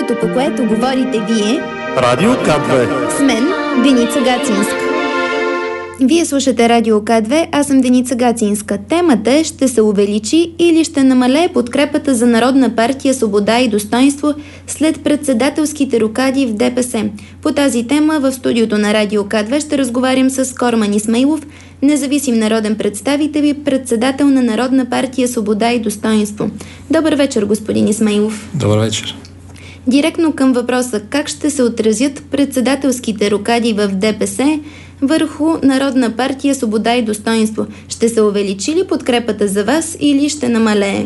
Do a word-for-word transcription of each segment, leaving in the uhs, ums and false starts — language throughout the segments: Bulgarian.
радиото, по което говорите вие. Радио К две. С мен, Деница Гацинска. Вие слушате Радио К две, аз съм Деница Гацинска. Темата е: ще се увеличи или ще намалее подкрепата за Народна партия Свобода и достойнство след председателските рокади в Д П С. По тази тема в студиото на Радио К две ще разговарям с Корман Исмаилов, независим народен представител и председател на Народна партия Свобода и достойнство. Добър вечер, господин Исмаилов. Добър вечер. Директно към въпроса: как ще се отразят председателските рокади в Д П С върху Народна партия Свобода и достойнство? Ще се увеличи ли подкрепата за вас или ще намалее?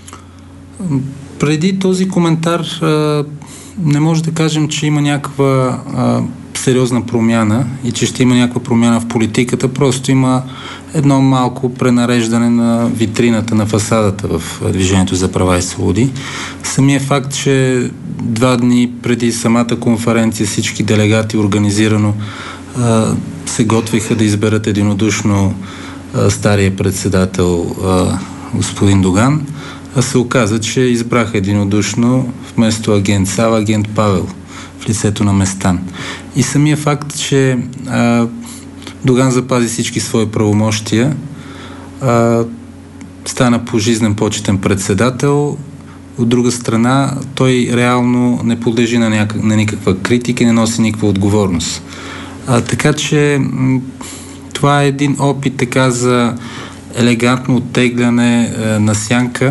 Преди този коментар не може да кажем, че има някаква сериозна промяна и че ще има някаква промяна в политиката. Просто има едно малко пренареждане на витрината, на фасадата в Движението за права и свободи. Самия факт, че два дни преди самата конференция всички делегати организирано а, се готвиха да изберат единодушно а, стария председател а, господин Доган, а се оказа, че избраха единодушно вместо агент Сава, агент Павел в лицето на Местан. И самия факт, че а, Доган запази всички свои правомощия, а, стана пожизнен почетен председател. От друга страна, той реално не подлежи на, някак, на никаква критика и не носи никаква отговорност. А, така че м- това е един опит така за елегантно оттегляне е, на сянка,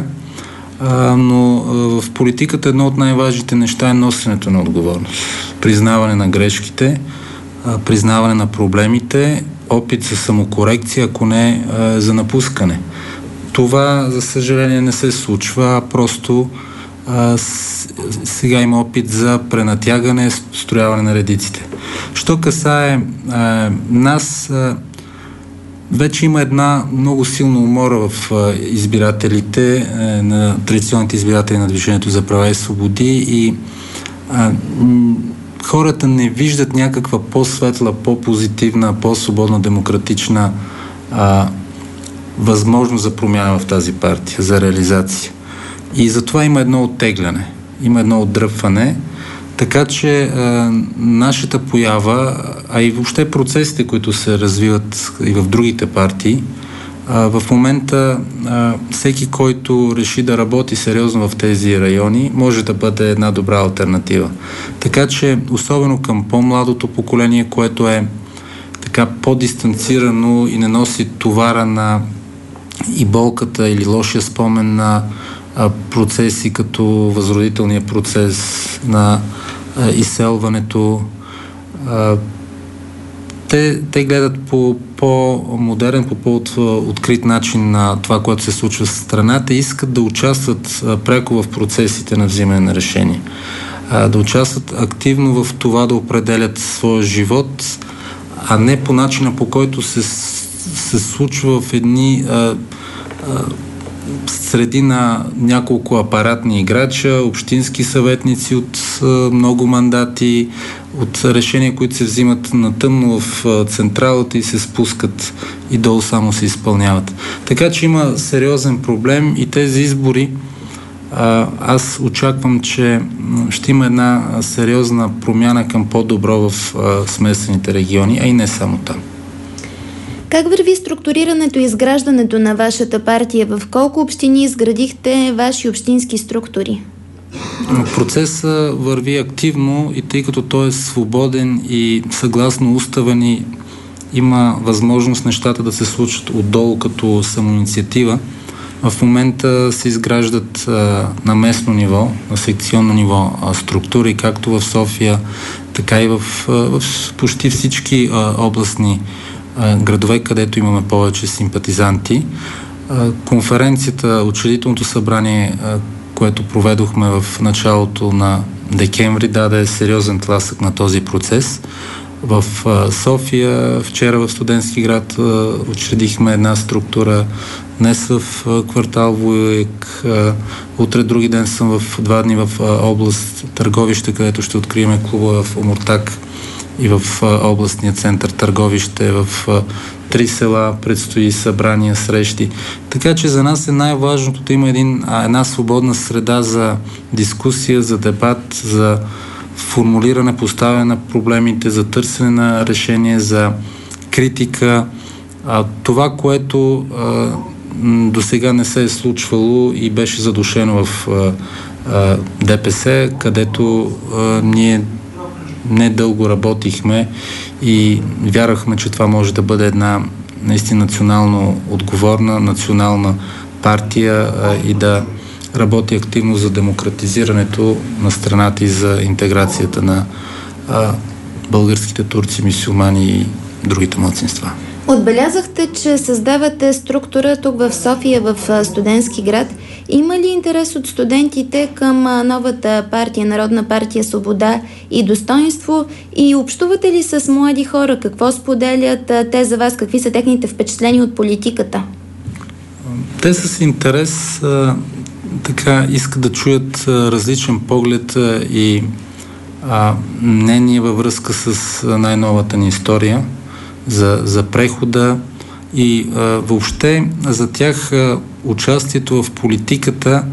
а, но е, в политиката едно от най-важните неща е носенето на отговорност. Признаване на грешките, а, признаване на проблемите, опит за самокорекция, ако не е, за напускане. Това, за съжаление, не се случва, а просто а, с, сега има опит за пренатягане, строяване на редиците. Що касае а, нас, а, вече има една много силна умора в а, избирателите, а, на традиционните избиратели на Движението за права и свободи и а, м- хората не виждат някаква по-светла, по-позитивна, по-свободна, демократична а, възможност за промяна в тази партия, за реализация. И затова има едно оттегляне, има едно отдръпване, така че а, нашата поява, а и въобще процесите, които се развиват и в другите партии, а, в момента а, всеки, който реши да работи сериозно в тези райони, може да бъде една добра алтернатива. Така че, особено към по-младото поколение, което е така по-дистанцирано и не носи товара на и болката или лошия спомен на а, процеси като възродителния процес на а, изселването. А, те, те гледат по по-модерен, по по-открит начин на това, което се случва в страната и искат да участват а, пряко в процесите на взимане на решения. А, да участват активно в това да определят своя живот, а не по начина, по който се, се случва в едни а, а, среди на няколко апаратни играча, общински съветници от а, много мандати, от решения, които се взимат на тъмно в а, централата и се спускат и долу само се изпълняват. Така че има сериозен проблем и тези избори, а, аз очаквам, че ще има една сериозна промяна към по-добро в а, смесените региони, а и не само там. Как върви структурирането и изграждането на вашата партия? В колко общини изградихте ваши общински структури? Процесът върви активно и тъй като той е свободен и съгласно устава ни има възможност нещата да се случат отдолу като самоинициатива, в момента се изграждат а, на местно ниво, на секционно ниво а, структури, както в София, така и в, а, в почти всички а, областни а, градове, където имаме повече симпатизанти. А, конференцията, учредителното събрание, а, което проведохме в началото на декември, даде сериозен тласък на този процес. В а, София, вчера в Студентски град а, учредихме една структура, днес в а, квартал Вуйк, утре други ден съм в два дни в а, област Търговище, където ще открием клуба в Омуртаг и в а, областния център Търговище, в а, три села, предстои събрания, срещи. Така че за нас е най-важното да има един, а, една свободна среда за дискусия, за дебат, за формулиране, поставяне на проблемите, за търсене на решение, за критика. А, това, което а, до сега не се е случвало и беше задушено в а, а, ДПС, където а, ние недълго работихме и вярвахме, че това може да бъде една наистина национално отговорна, национална партия а, и да работи активно за демократизирането на страната и за интеграцията на а, българските турци, мюсюлмани и другите малцинства. Отбелязахте, че създавате структура тук в София, в Студентски град. Има ли интерес от студентите към новата партия, Народна партия Свобода и достоинство? И общувате ли с млади хора? Какво споделят те за вас? Какви са техните впечатления от политиката? Те с интерес а, така искат да чуят а, различен поглед а, и а, мнение във връзка с а, най-новата ни история за, за прехода и а, въобще за тях а, участието в политиката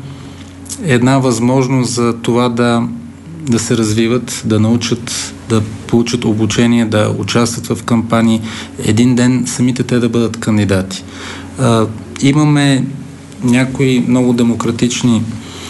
е една възможност за това да, да се развиват, да научат, да получат обучение, да участват в кампании, един ден самите те да бъдат кандидати. А, имаме някои много демократични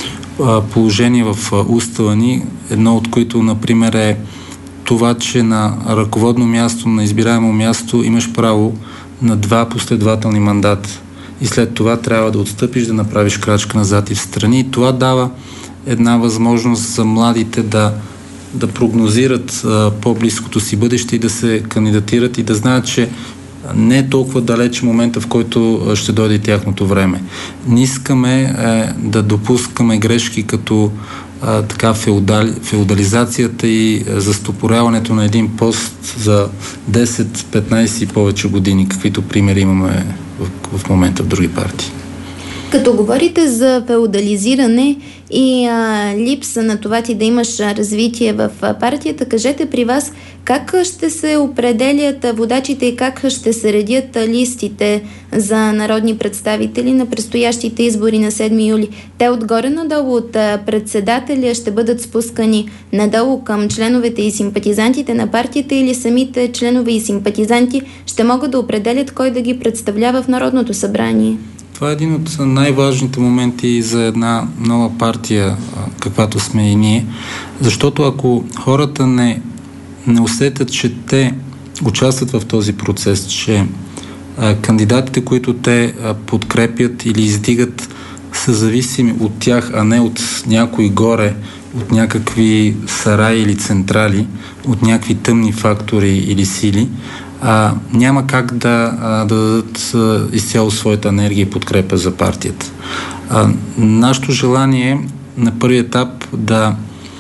а, положения в а, устава ни, едно от които, например, е това, че на ръководно място, на избираемо място имаш право на два последователни мандата и след това трябва да отстъпиш, да направиш крачка назад и в страни. И това дава една възможност за младите да, да прогнозират а, по-близкото си бъдеще и да се кандидатират и да знаят, че не е толкова далеч момента, в който ще дойде тяхното време. Не искаме е, да допускаме грешки като а, така феодали, феодализацията и застопоряването на един пост за десет, петнайсет и повече години, каквито примери имаме в, в момента в други партии. Като говорите за феодализиране и а, липса на това ти да имаш развитие в партията, кажете при вас как ще се определят водачите и как ще се редят листите за народни представители на предстоящите избори на седми юли? Те отгоре надолу от председателя ще бъдат спускани надолу към членовете и симпатизантите на партията или самите членове и симпатизанти ще могат да определят кой да ги представлява в Народното събрание? Това е един от най-важните моменти за една нова партия, каквато сме и ние, защото ако хората не, не усетят, че те участват в този процес, че а, кандидатите, които те а, подкрепят или издигат, са зависими от тях, а не от някой горе, от някакви сараи или централи, от някакви тъмни фактори или сили, А, няма как да, а, да дадат а, изцяло своята енергия и подкрепа за партията. А, нашето желание е на първи етап да,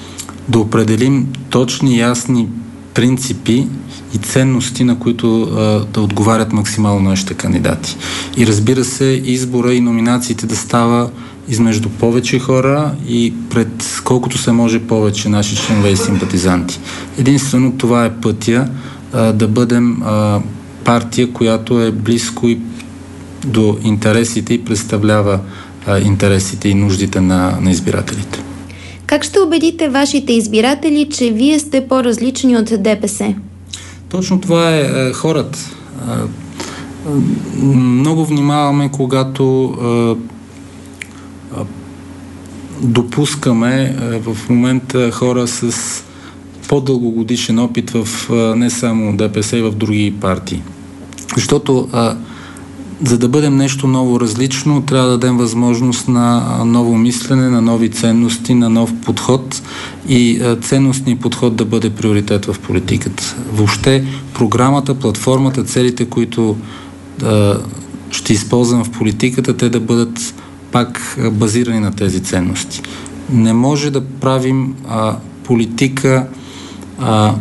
да определим точни, ясни принципи и ценности, на които а, да отговарят максимално нашите кандидати. И разбира се, избора и номинациите да става измежду повече хора и пред колкото се може повече наши членове и симпатизанти. Единствено това е пътя да бъдем а, партия, която е близко и до интересите и представлява а, интересите и нуждите на, на избирателите. Как ще убедите вашите избиратели, че вие сте по-различни от ДПС? Точно това е, е хората. А, много внимаваме, когато а, а, допускаме а, в момента хора с по-дългогодишен опит в не само ДПС, и в други партии. Защото а, за да бъдем нещо ново, различно, трябва да дадем възможност на ново мислене, на нови ценности, на нов подход и а, ценностният подход да бъде приоритет в политиката. Въобще програмата, платформата, целите, които а, ще използвам в политиката, те да бъдат пак базирани на тези ценности. Не може да правим а, политика А,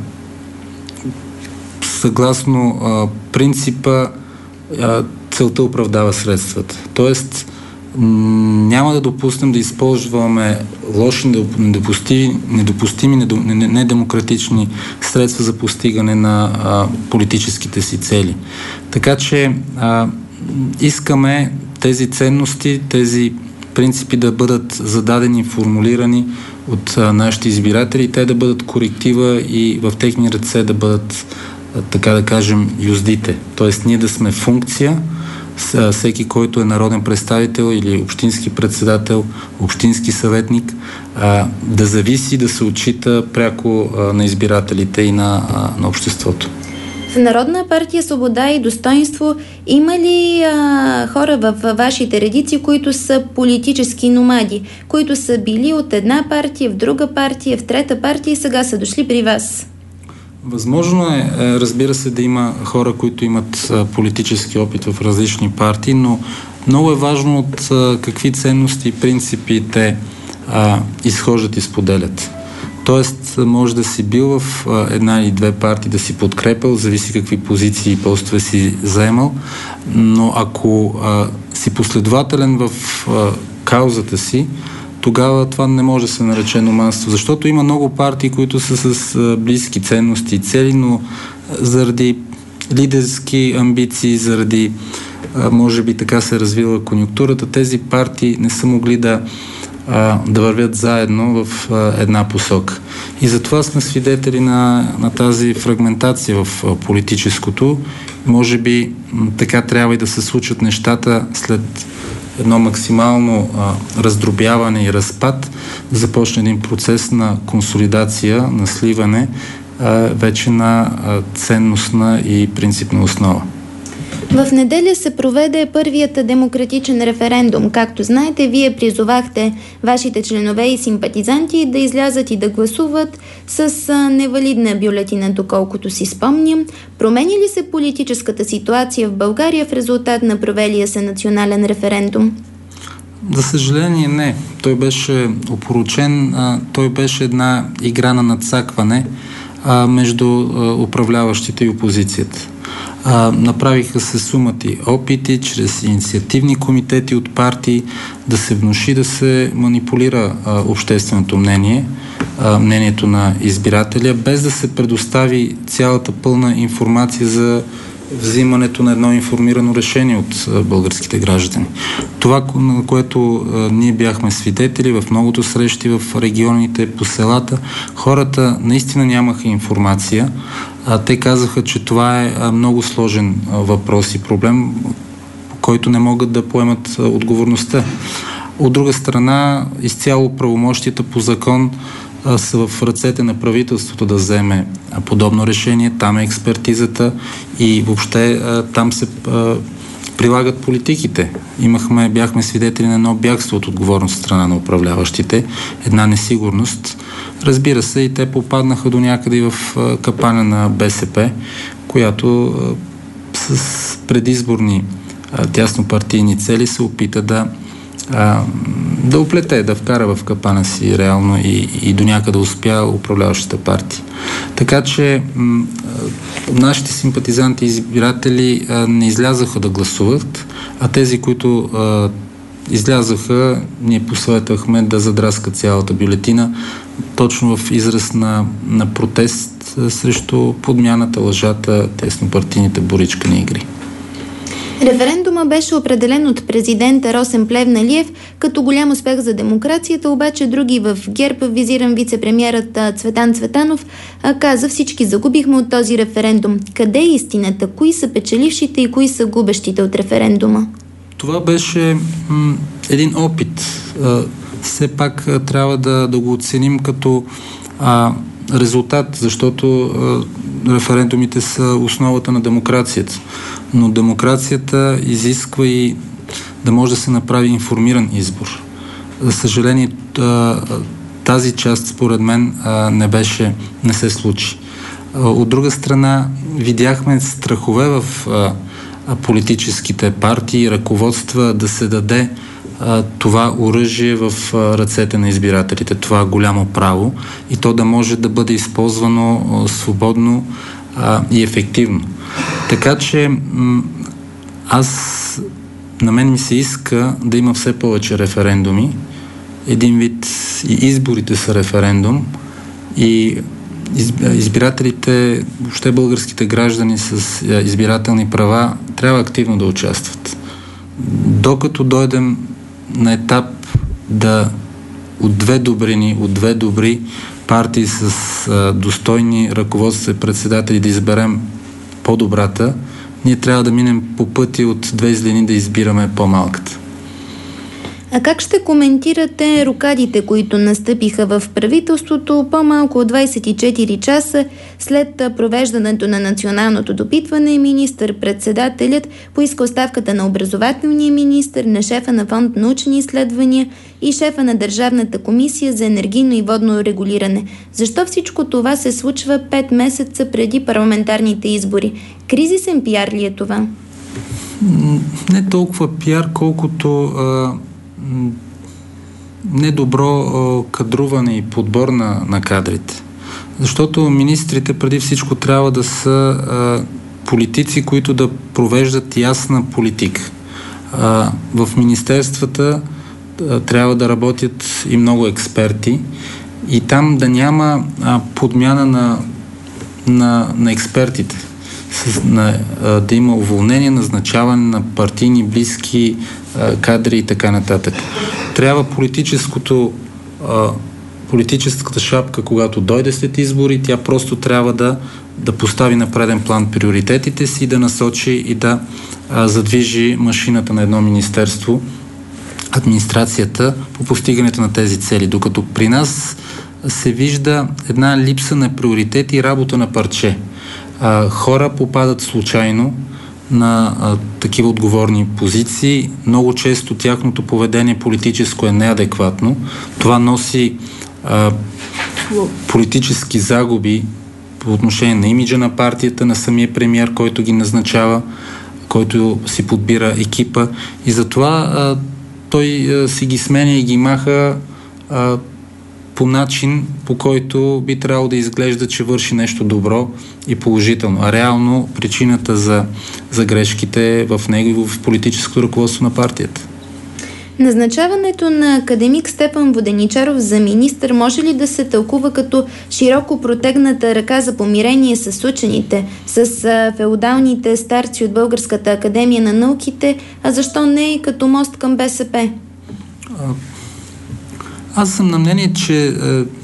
съгласно а, принципа а, целта оправдава средствата. Тоест Няма да допуснем да използваме лоши, недопустими, недопустими, недемократични средства за постигане на а, политическите си цели. Така че а, искаме тези ценности, тези принципи да бъдат зададени, формулирани от а, нашите избиратели, те да бъдат коректива и в техни ръце да бъдат, а, така да кажем, юздите. Тоест ние да сме функция, всеки, който е народен представител или общински председател, общински съветник, да зависи, да се отчита пряко на избирателите и на, на обществото. В Народна партия Свобода и Достойнство има ли а, хора в вашите редици, които са политически номади, които са били от една партия в друга партия, в трета партия и сега са дошли при вас? Възможно е, разбира се, да има хора, които имат политически опит в различни партии, но много е важно от какви ценности и принципи те а, изхождат и споделят. Тоест, може да си бил в една или две партии, да си подкрепил, зависи какви позиции и постове си заемал, но ако а, си последователен в а, каузата си, тогава това не може да се нарече номадство, защото има много партии, които са с а, близки ценности и цели, но заради лидерски амбиции, заради а, може би така се развила конюнктурата, тези партии не са могли да, а, да вървят заедно в а, една посока. И затова сме свидетели на, на тази фрагментация в а, политическото. Може би м- така трябва и да се случат нещата след едно максимално а, раздробяване и разпад, да започне един процес на консолидация, на сливане а, вече на а, ценностна и принципна основа. В неделя се проведе първият демократичен референдум. Както знаете, вие призовахте вашите членове и симпатизанти да излязат и да гласуват с невалидна бюлетина, доколкото си спомням. Промени ли се политическата ситуация в България в резултат на провелия се национален референдум? За съжаление не. Той беше опорочен, а, той беше една игра на надцакване а, между а, управляващите и опозицията. А, направиха се сумати опити чрез инициативни комитети от партии да се внуши, да се манипулира а, общественото мнение, а, мнението на избирателя, без да се предостави цялата пълна информация за взимането на едно информирано решение от а, българските граждани. Това, на което а, ние бяхме свидетели в многото срещи в регионите, по селата, хората наистина нямаха информация. А, те казаха, че това е а, много сложен а, въпрос и проблем, който не могат да поемат а, отговорността. От друга страна, изцяло правомощията по закон а, са в ръцете на правителството да вземе а, подобно решение. Там е експертизата и въобще а, там се а, прилагат политиките. Имахме, бяхме свидетели на едно бягство от отговорност страна на управляващите, една несигурност. Разбира се, и те попаднаха до някъде и в а, капана на БСП, която а, с предизборни а, тяснопартийни цели се опита да а, да оплете, да вкара в капана си реално и, и до някъде успя управляващата партия. Така че м- нашите симпатизанти и избиратели а, не излязаха да гласуват, а тези, които а, излязаха, ние посъветвахме да задраскат цялата бюлетина, точно в израз на, на протест а, срещу подмяната, лъжата, теснопартийните боричкани игри. Референдума беше определен от президента Росен Плевнелиев като голям успех за демокрацията, обаче други в ГЕРБ, визиран вице-премиерът Цветан Цветанов, каза: всички загубихме от този референдум. Къде е истината? Кои са печелившите и кои са губещите от референдума? Това беше м- един опит. А, все пак а, трябва да, да го оценим като а, резултат, защото а, референдумите са основата на демокрацията. Но демокрацията изисква и да може да се направи информиран избор. За съжаление, тази част, според мен, не беше, не се случи. От друга страна, видяхме страхове в политическите партии и ръководства да се даде това оръжие в ръцете на избирателите, това голямо право, и то да може да бъде използвано свободно и ефективно. Така че аз на мен ми се иска да има все повече референдуми. Един вид и изборите са референдум и избирателите, въобще българските граждани с избирателни права трябва активно да участват. Докато дойдем на етап да от две добрини, от две добри партии с а, достойни ръководства и председатели да изберем по-добрата, ние трябва да минем по пъти от две злини да избираме по-малката. А как ще коментирате рокадите, които настъпиха в правителството по-малко от двайсет и четири часа след провеждането на националното допитване? Министър-председателят поиска оставката на образователния министър, на шефа на фонд научни изследвания и шефа на Държавната комисия за енергийно и водно регулиране. Защо всичко това се случва пет месеца преди парламентарните избори? Кризисен пиар ли е това? Не толкова пиар, колкото а... недобро кадруване и подбор на, на кадрите. Защото министрите преди всичко трябва да са а, политици, които да провеждат ясна политика. А, в министерствата а, трябва да работят и много експерти и там да няма а, подмяна на, на, на експертите. С, на, а, да има уволнение, назначаване на партийни близки а, кадри и така нататък. Трябва политическото а, политическата шапка, когато дойде след избори, тя просто трябва да, да постави на преден план приоритетите си, да насочи и да а, задвижи машината на едно министерство, администрацията по постигането на тези цели. Докато при нас се вижда една липса на приоритети и работа на парче. А, хора попадат случайно на а, такива отговорни позиции. Много често тяхното поведение политическо е неадекватно. Това носи а, политически загуби по отношение на имиджа на партията, на самия премиер, който ги назначава, който си подбира екипа. И затова а, той а, си ги сменя и ги маха а, по начин, по който би трябвало да изглежда, че върши нещо добро и положително. А реално причината за, за грешките е в него и в политическото ръководство на партията. Назначаването на академик Стефан Воденичаров за министър може ли да се тълкува като широко протегната ръка за помирение с учените, с феодалните старци от Българската академия на науките, а защо не и като мост към БСП? Аз съм на мнение, че е,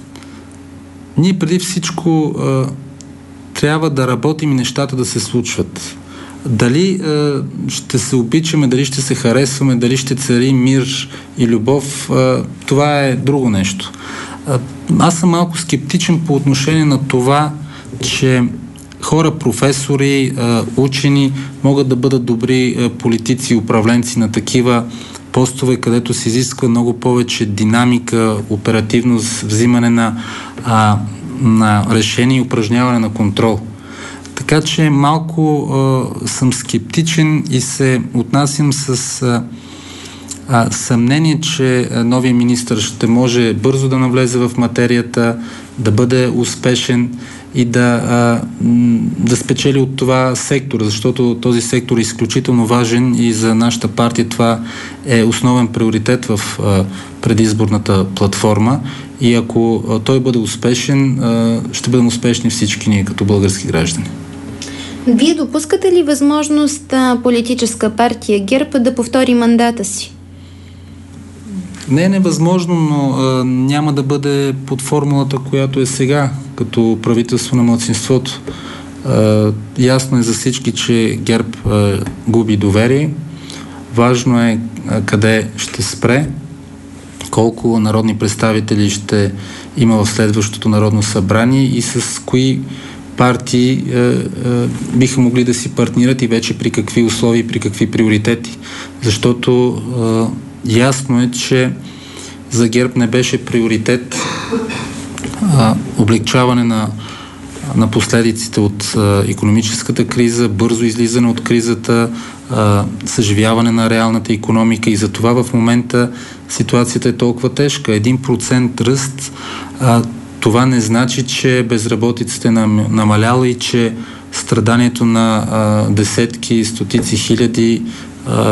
ние преди всичко е, трябва да работим и нещата да се случват. Дали е, ще се обичаме, дали ще се харесваме, дали ще цари мир и любов, е, това е друго нещо. Е, аз съм малко скептичен по отношение на това, че хора, професори, е, учени могат да бъдат добри е, политици и управленци на такива постове, където се изисква много повече динамика, оперативност, взимане на, а, на решение и упражняване на контрол. Така че малко а, съм скептичен и се отнасям с а, а, съмнение, че новия министър ще може бързо да навлезе в материята, да бъде успешен и да, а, да спечели от това сектор, защото този сектор е изключително важен и за нашата партия това е основен приоритет в а, предизборната платформа и ако а, той бъде успешен, а, ще бъдем успешни всички ние като български граждани. Вие допускате ли възможност а, политическа партия ГЕРБ да повтори мандата си? Не е невъзможно, но а, няма да бъде под формулата, която е сега, като правителство на малцинството. А, ясно е за всички, че ГЕРБ а, губи доверие. Важно е а, къде ще спре, колко народни представители ще има в следващото народно събрание и с кои партии а, а, биха могли да си партнират и вече при какви условия и при какви приоритети. Защото а, ясно е, че за ГЕРБ не беше приоритет а, облегчаване на, на последиците от а, икономическата криза, бързо излизане от кризата, а, съживяване на реалната икономика и затова в момента ситуацията е толкова тежка. Един процент ръст, а, това не значи, че безработицата е намаляла и че страданието на а, десетки, стотици хиляди а,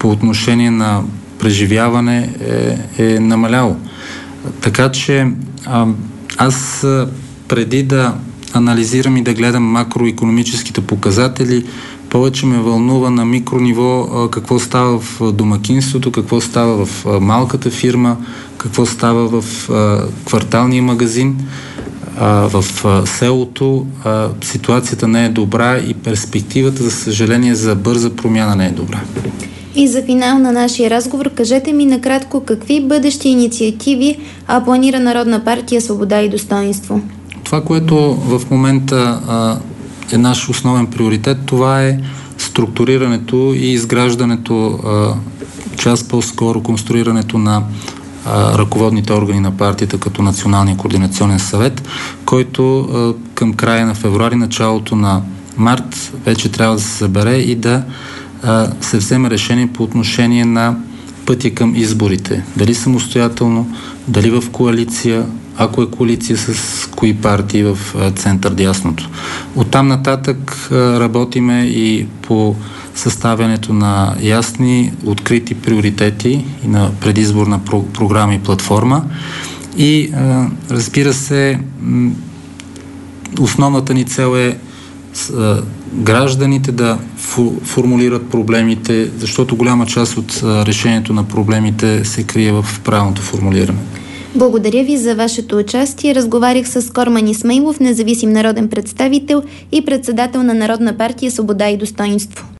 по отношение на преживяване е, е намаляло. Така че а, аз преди да анализирам и да гледам макроикономическите показатели, повече ме вълнува на микрониво а, какво става в домакинството, какво става в а, малката фирма, какво става в а, кварталния магазин, а, в а, селото. А, ситуацията не е добра и перспективата, за съжаление, за бърза промяна не е добра. И за финал на нашия разговор, кажете ми накратко какви бъдещи инициативи а, планира Народна партия Свобода и достойнство? Това, което в момента а, е наш основен приоритет, това е структурирането и изграждането, а, част по-скоро конструирането на а, ръководните органи на партията като Националния координационен съвет, който а, към края на февруари, началото на март вече трябва да се събере и да а, се вземе решение по отношение на пътя към изборите. Дали самостоятелно, дали в коалиция, ако е коалиция с кои партии в център-дясното. Оттам нататък работиме и по съставянето на ясни, открити приоритети и на предизборна про- програма и платформа. И разбира се, основната ни цел е гражданите да фу- формулират проблемите, защото голяма част от решението на проблемите се крие в правилното формулиране. Благодаря ви за вашето участие. Разговарях с Корман Исмаилов, независим народен представител и председател на Народна партия Свобода и достойнство.